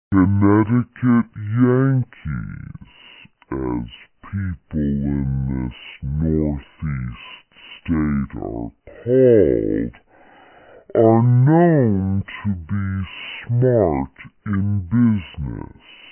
Connecticut Yankees, as people in this northeast state are called, are known to be smart in business.